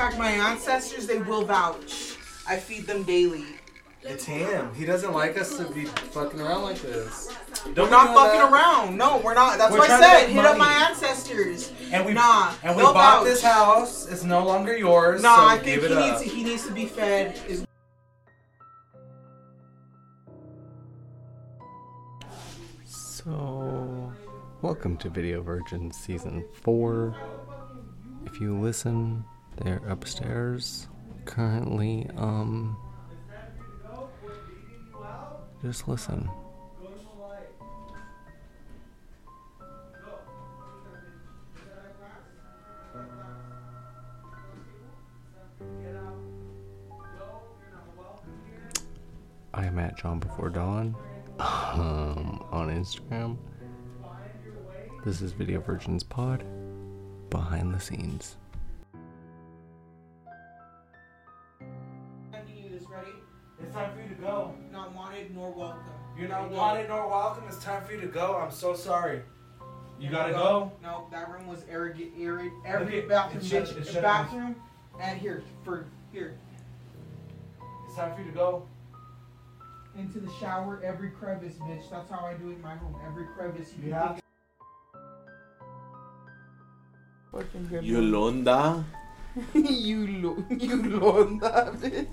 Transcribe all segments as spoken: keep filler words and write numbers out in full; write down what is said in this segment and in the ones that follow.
fact, my ancestors, they will vouch. I feed them daily. It's him. He doesn't like us to be fucking around like this. We're not fucking that. around. No, we're not. That's we're what I said. Hit money. up my ancestors. And we nah. And we bought vouch. this house. It's no longer yours. Nah, so I think give he it needs up. to, he needs to be fed. Is So, welcome to Video Virgins Season four. If you listen, they're upstairs currently. Um, just listen. I am at John Before Dawn um, on Instagram. This is Video Virgins Pod, behind the scenes. It's time for you to go. Not wanted nor welcome. You're not wanted nor welcome. It's time for you to go. I'm so sorry. You gotta go. No, that room was arrogant. Every every Okay, bathroom, it's shut- it's shut bathroom, and here for here It's time for you to go. into the shower. Every crevice, bitch. That's how I do it in my home. Every crevice you Yeah. can think. Fucking good. Yolanda. you lo- you Yolanda, bitch.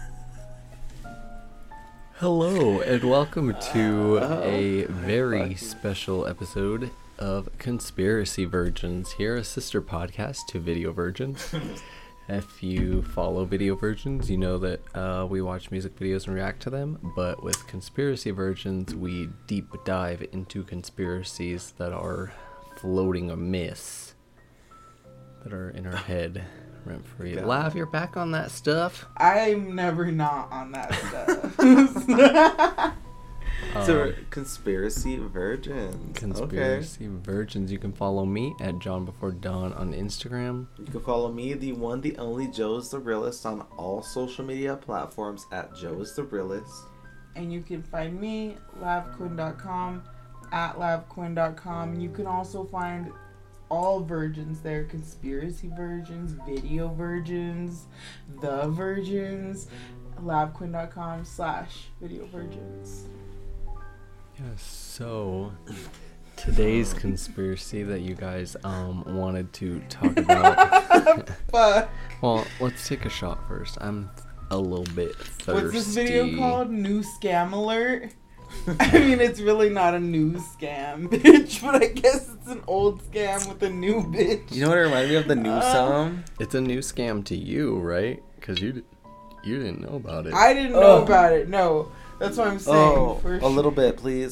Hello, and welcome to Uh, a very special episode of Conspiracy Virgins. Here, a sister podcast to Video Virgins. If you follow Video Virgins, you know that uh, we watch music videos and react to them. But with Conspiracy Virgins, we deep dive into conspiracies that are floating amiss, that are in our head. Rent free. Yeah. Lav, you're back on that stuff. I'm never not on that stuff. So, Um, conspiracy virgins. Conspiracy Virgins. You can follow me at John Before Dawn on Instagram. Okay. You can follow me, the one, the only, Joe is the Realist, on all social media platforms at Joe is the Realist. And you can find me, lavquinn dot com, at lavquinn dot com. You can also find all virgins there, conspiracy virgins, video virgins, the virgins, lavquinn dot com slash video virgins. Yes, so today's conspiracy that you guys um wanted to talk about. Fuck. Well, let's take a shot first. I'm a little bit thirsty. What's this video called? New Scam Alert? I mean, it's really not a new scam, bitch, but I guess it's an old scam with a new bitch. You know what it reminded me of? The new Uh, song? It's a new scam to you, right? Because you, you didn't know about it. I didn't know Oh. about it, no. That's what I'm saying. Oh, for a sure. little bit, please.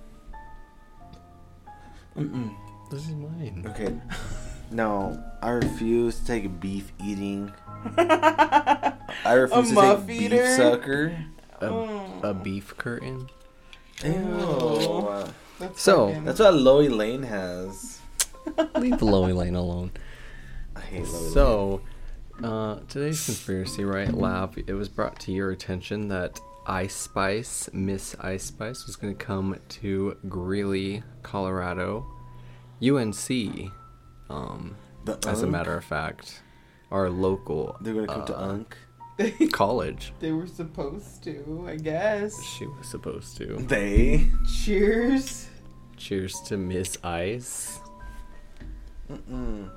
Mm-mm. This is mine. Okay. No, I refuse to take beef eating. a I refuse to muff take eater? beef sucker. A, Mm. a beef curtain. Ew. That's So, fucking- That's what Loey Lane has. Leave Loey Lane alone. I hate Loey Lane. So, uh, today's conspiracy, right, Lav? It was brought to your attention that Ice Spice, Miss Ice Spice, was going to come to Greeley, Colorado, U N C. Um, The as a Unk? matter of fact, our local They're gonna come uh, to Unk. college. They were supposed to, I guess. She was supposed to. They. Cheers. Cheers to Miss Ice. Mm-mm.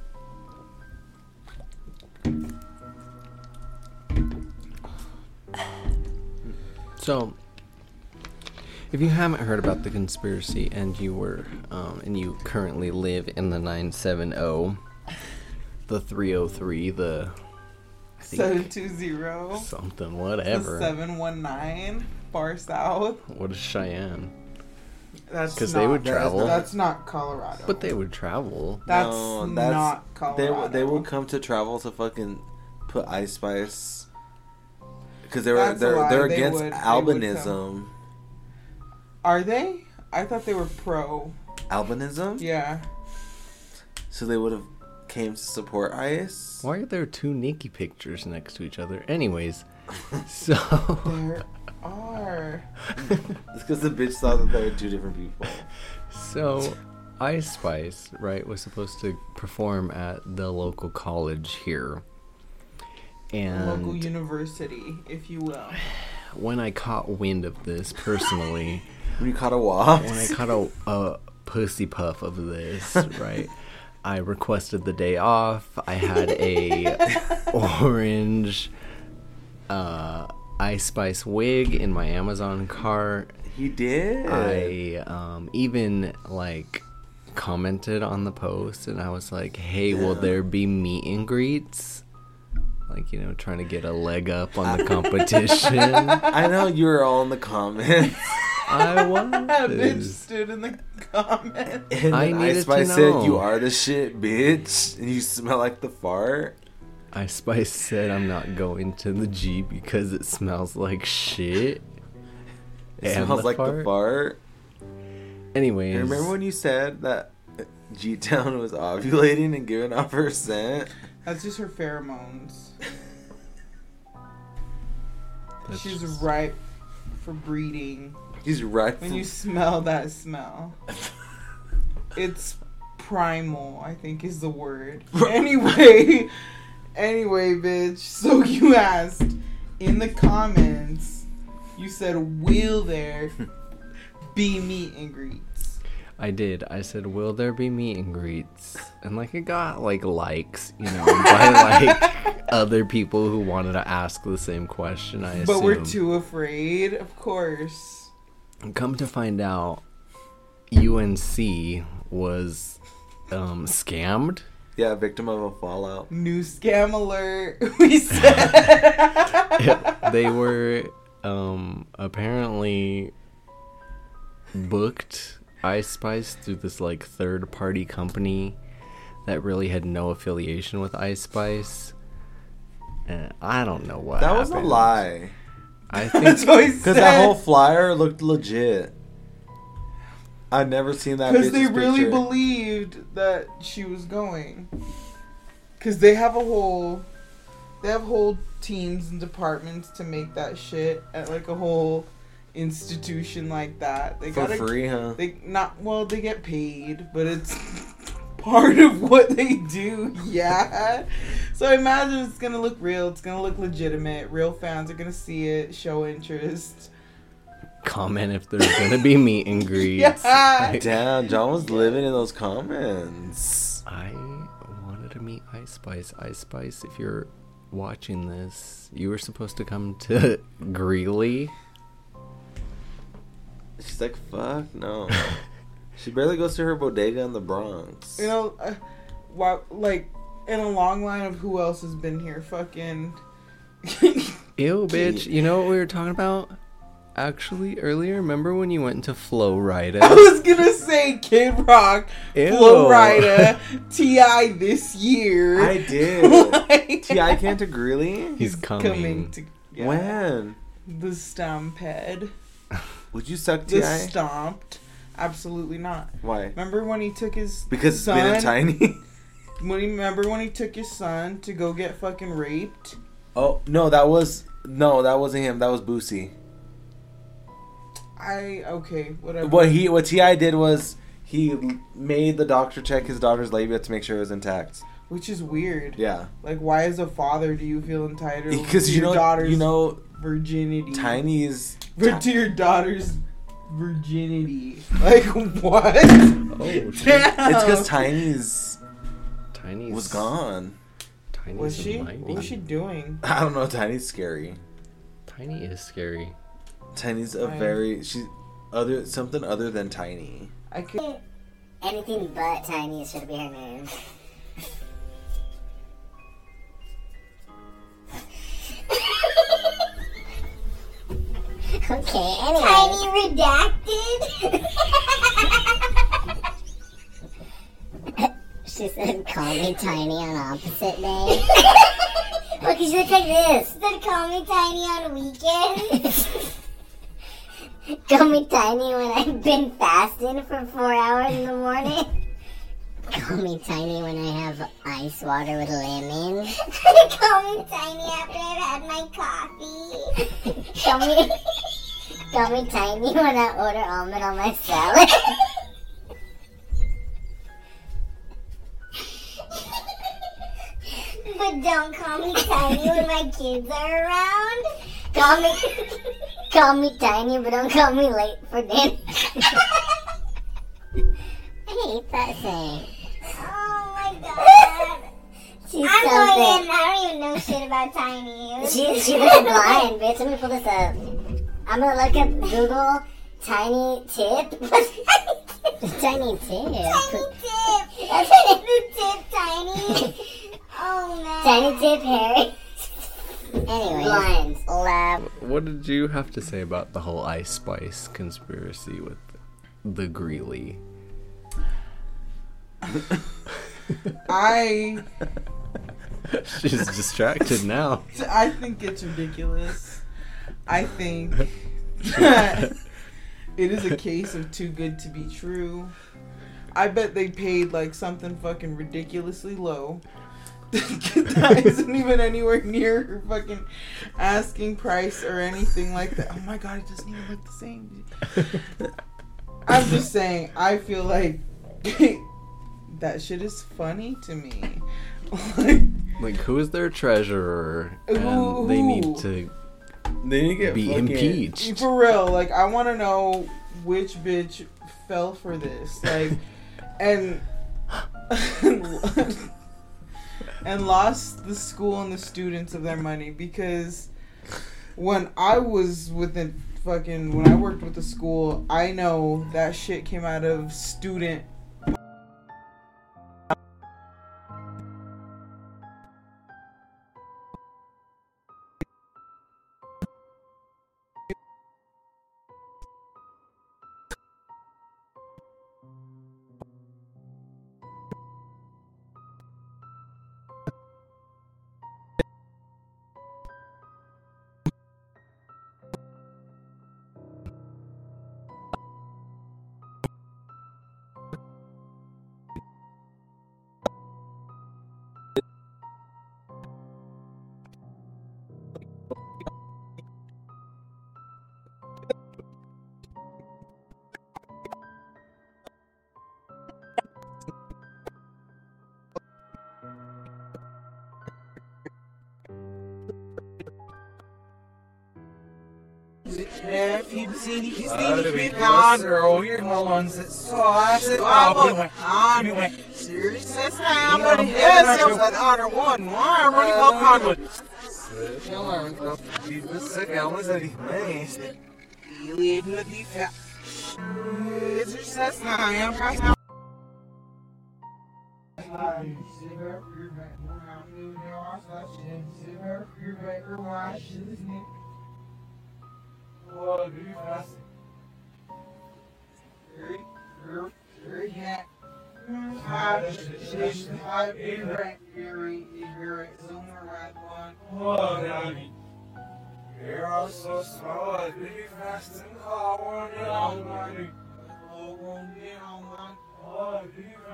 So, if you haven't heard about the conspiracy and you were, um, and you currently live in the nine seven zero, the three oh three, the I think seven two zero. something, The whatever. seven one nine. Far south. What is Cheyenne? That's 'Cause not, they would that's travel. not- That's not Colorado. But they would travel. That's, No, that's- not They Colorado. they will come to travel to fucking put Ice Spice because they're That's a they're lie. they're They against would- they would albinism. Are they? I thought they were pro. Albinism? Yeah. So they would have came to support Ice. Why are there two Nikki pictures next to each other? Anyways, so There are. It's because the bitch thought that they were two different people. so Ice Spice, right, was supposed to perform at the local college here. Local And university, if you will. when I caught wind of this personally, When you caught a wasp. when I caught a, a pussy puff of this, right, I requested the day off. I had a orange uh, Ice Spice wig in my Amazon cart. He did. I um, even like commented on the post, and I was like, "Hey, will Yeah. there be meet and greets?" Like, you know, trying to get a leg up on the competition. I know you were all in the comments. I was. That bitch stood in the comments. And I then needed Ice Spice to said, know. "You are the shit, bitch, and you smell like the fart." Ice Spice said, "I'm not going to the G because it smells like shit." It And smells the like the fart. fart. Anyways, And remember when you said that G-Town was ovulating and giving off her scent? That's just her pheromones. That's She's just- ripe for breeding. He's right. When you smell that smell, it's primal, I think is the word. Anyway, anyway, bitch. So you asked in the comments, you said, will there be meet and greets? I did. I said, "Will there be meet and greets?" And like it got like likes, you know, by like other people who wanted to ask the same question. I assume. But we're too afraid, of course. Come to find out, U N C was um, scammed. Yeah, victim of a fallout. New scam alert. We said. They were um, apparently booked Ice Spice through this like third party company that really had no affiliation with Ice Spice. And I don't know what That was a happened. lie. I That's think what he Because said. that whole flyer looked legit. I've never seen that. Because they bitch's really picture. believed that she was going. Because they have a whole, they have whole teams and departments to make that shit at like a whole institution like that. They For gotta, free, huh? They not well, they get paid, but it's part of what they do. Yeah. So I imagine it's gonna look real. It's gonna look legitimate. Real fans are gonna see it, show interest. comment if there's gonna be meet and greets. Yeah. Like, Damn, John was living in those comments. I wanted to meet Ice Spice. Ice Spice, if you're watching this, you were supposed to come to Greeley. She's like, fuck no. She barely goes to her bodega in the Bronx. You know, uh, wow, like in a long line of who else has been here, fucking. Ew, bitch. You know what we were talking about? Actually, earlier, remember when you went into Flow I Rida? was gonna say Kid Rock, Ew. Flo Rida, T I this year. I did. Like, T I came to Greeley? He's coming. coming to yeah, When? the Stampede. Would you suck The T I? Stomped. Absolutely not. Why? Remember when he took his Because it's son? been a tiny. When he remember when he took his son to go get fucking raped? Oh no, that was no, that wasn't him. That was Boosie. I okay, whatever. What he what T I did was he made the doctor check his daughter's labia to make sure it was intact. Which is weird. Yeah, Like, why as a father do you feel entitled because to you your know daughter's you know virginity? Tiny's For, to your daughter's virginity. Like, what? Oh, shit. Damn. It's because Tiny's Tiny's was gone. Tiny's Was she? mighty. What was she doing? I don't know. Tiny's scary. Tiny is scary. Tiny's a I- very she other something other than Tiny. I could. Anything but Tiny should be her name. Okay, anyway. Tiny redacted? She said, call me Tiny on opposite day. Look, you should take this. She said, call me Tiny on weekends. Call me Tiny when I've been fasting for four hours in the morning. Call me Tiny when I have ice water with lemon. Call me Tiny after I've had my coffee. Call me, call me Tiny when I order almond on my salad. But don't call me Tiny when my kids are around. Call me, call me Tiny, but don't call me late for dinner. I hate that saying. Oh my god. She's I'm something. Going in. I don't even know shit about Tiny. She, she looks blind, bitch. Let me pull this up. I'm gonna look up Google Tiny Tip. Tiny Tip. Tiny Tip. That's the tip, Tiny. Oh man. Tiny Tip, Harry. Anyway, blinds. Lab. What did you have to say about the whole Ice Spice conspiracy with the Greeley? I. She's distracted now. I think it's ridiculous. I think that it is a case of too good to be true. I bet they paid like something fucking ridiculously low. That isn't even anywhere near her fucking asking price or anything like that. Oh my god, it doesn't even look the same. I'm just saying, I feel like that shit is funny to me. like, like, who is their treasurer? And ooh, they need to They need to get be fucking impeached. For real, like, I want to know which bitch fell for this. Like, and and lost the school and the students of their money, because when I was with the fucking, when I worked with the school, I know that shit came out of student If you'd seen you see me girl, you're the ones that saw I said, oh, we went on, we went serious this time, but yes, it was an honor one. Why I'm running up Conwood. He was sick, I was at his place. He lived with the fat. It's just that's not, I'm trying to. Oh, do you fast? Very, very, very cat. Five, six, five, eight, right, very, very, zoomer, right, one. Oh, daddy. You're all so small. Do you fast and call one down, buddy? Oh, one down, one. Oh, do you